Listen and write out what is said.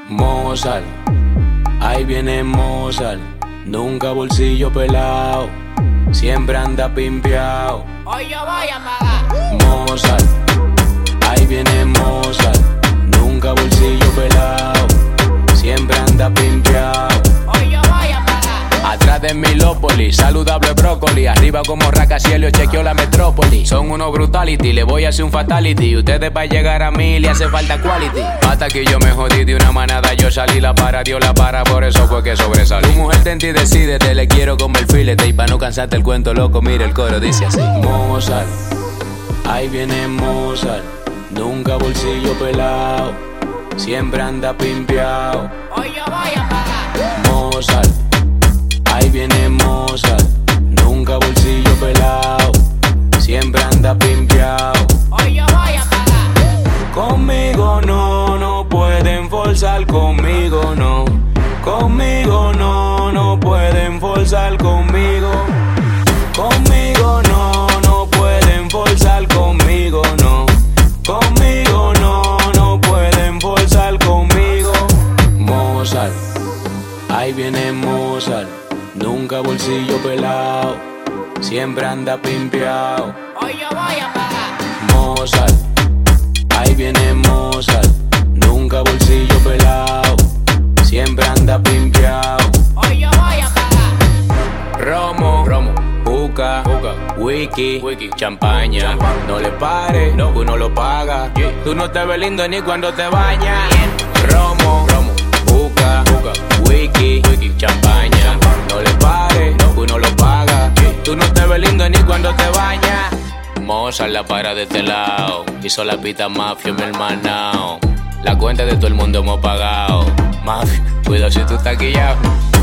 Mozart, ahí viene Mozart. Nunca bolsillo pelado, siempre anda pimpeado. Hoy yo voy a pagar. Mozart, ahí viene Mozart. Nunca bolsillo pelado, siempre anda pimpeado. Hoy yo voy a pagar. Atrás de Milópolis, saludable brócoli. Arriba como Racacielio, chequeó la metrópoli. Son unos brutality, le voy a hacer un fatality. Ustedes para llegar a mí le hace falta quality. Hasta que yo me jodí de una manada, yo salí la para, Dios la para, por eso fue que sobresalí. Tu mujer tenta y decídete, le quiero como el filete. Y para no cansarte el cuento loco, mira el coro, dice así. Mozart, ahí viene Mozart. Nunca bolsillo pelado, siempre anda pimpeado. Hoy yo voy a pagar. Mozart, ahí viene Mozart. Nunca bolsillo pelado, siempre anda pimpeado. Hoy yo voy a pagar. Conmigo no, no pueden forzar, conmigo no. Conmigo no, no pueden forzar conmigo. Conmigo no, no pueden forzar conmigo, no. Conmigo no, no pueden forzar conmigo. Mozart, ahí viene Mozart. Nunca bolsillo pelado, siempre anda pimpeado. Hoy yo voy a pagar. Mozart, ahí viene Mozart. Nunca bolsillo pelado, siempre anda pimpeado. Hoy yo voy a pagar. Romo, juca, whisky, champaña. No le pares, uno lo paga. Tú no te ves lindo ni cuando te bañas. Romo, juca, whisky, champaña. No le pares, uno lo paga. Tú no te ves lindo ni cuando te bañas. Mozart la para de este lado. Hizo la pita mafia, mi hermanao. La cuenta de todo el mundo hemos pagado. Mafia, cuidado si tú estás quillado.